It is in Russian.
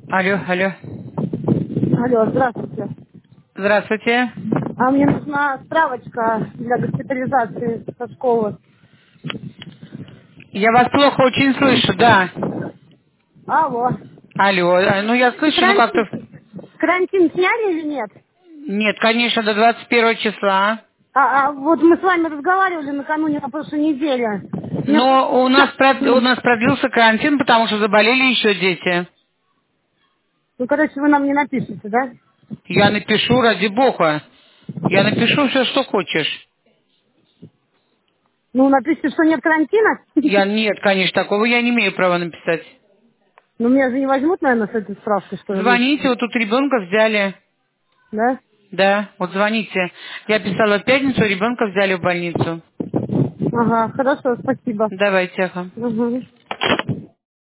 Алло, алло. Алло, здравствуйте. Здравствуйте. А мне нужна справочка для госпитализации со школы. Я вас плохо очень слышу, да. Алло. Алло, ну я слышу, ну как-то... Карантин сняли или нет? Нет, конечно, до 21 числа. А вот мы с вами разговаривали накануне на прошлой неделе. Мне Но у нас, у просто... нас продлился карантин, потому что заболели еще дети. Ну, короче, вы нам не напишете, да? Я напишу, ради бога. Я напишу все, что хочешь. Ну, напишите, что нет карантина. Нет, конечно, такого я не имею права написать. Ну, меня же не возьмут, наверное, с этой справкой, что ли? Звоните, вот тут ребенка взяли. Да? Да, вот звоните. Я писала в пятницу, ребенка взяли в больницу. Ага, хорошо, спасибо. Давайте, ага. Угу.